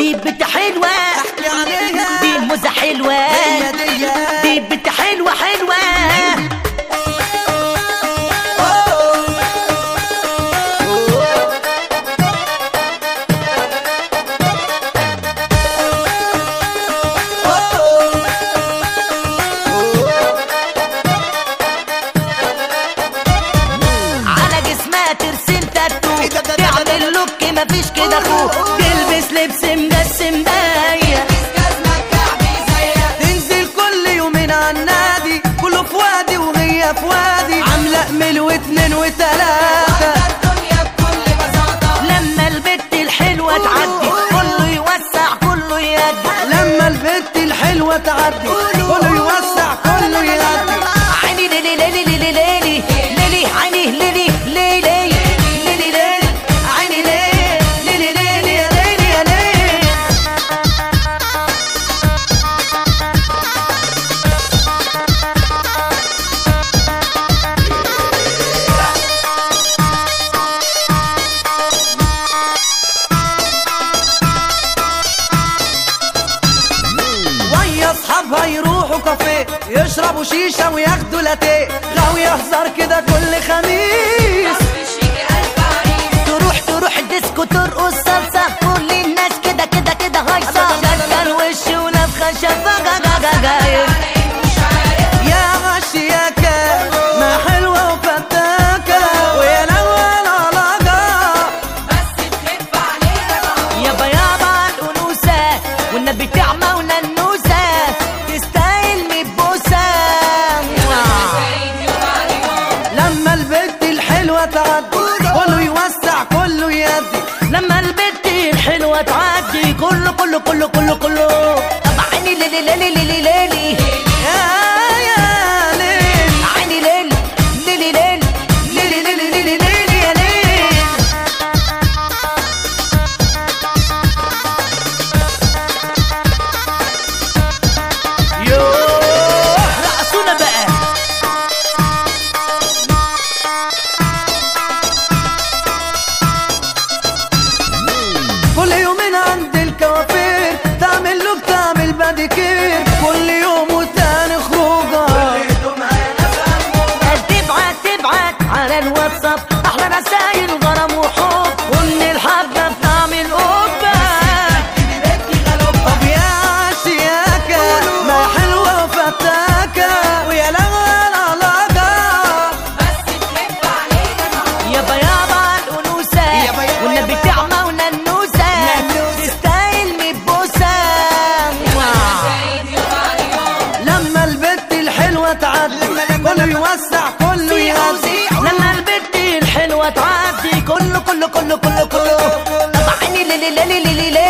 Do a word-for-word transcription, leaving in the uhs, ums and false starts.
دي بنت حلوة احكي عليها، دي موزة حلوة، هي دي دي بنت حلوة حلوة. مفيش كده اخوه تلبس لبس مجسم باية، تنزل كل يومين عالنادي كله في وادي وهي في وادي، عاملة اقمل واتنين وتلاتة الدنيا بكل بساطة. لما البت الحلوة تعدي كله يوسع كله يدي، لما البت الحلوة تعدي كله يوسع كله يدي. عيني ليلي ليلي ليلي ليلي ليلي عيني ليلي ليلي ليلي ليلي عيني ليلي اصحابها يروحوا كافيه يشربوا شيشه وياخدوا لاتيه، غاوي هزار كده كل خميس تروح تروح الديسكو ترقص صلصه، كل الناس كده كده كده هايصه، شكل وش ونفخه شفاقه جاجاجايب يا غشياكه ما حلوه وفتاكه ويا الاول علاقه بس تخف عليها يابا يابا الانوثه والنبي تعمى وننوسه تستاهل مبوسه. لما البنت الحلوه تعدي كله يوسع كله يدي، لما البنت الحلوه تعدي كله كله كله كله كله. طب عيني ليلي ليلي ليلي ليلي يا يا ليل عيني ليلي ليلي ليلي ليلي ليلي ليلي ليلي يا ليل. يوه رقصونا بقى. كل يومين عند الكوافير تعمل له بتعمل باديكير، كل يوم وتاني خروجه تبعت تبعت على الواتساب احلى رسايل غرام وحب، ومن الحبه بتعمل قبه. طب يا عشياكه ما حلوه وفتاكه ويا الاول علاقه بس تخف عليها يابا يابا الانوثه والنبي تعمى وننوسه تستاهل مبوسه. لما البت الحلوه تعدي كله يوسع كله يهدي، لما البنت الحلوه تعدي كله كله كله كله كله. طب عيني ليلي ليلي ليلي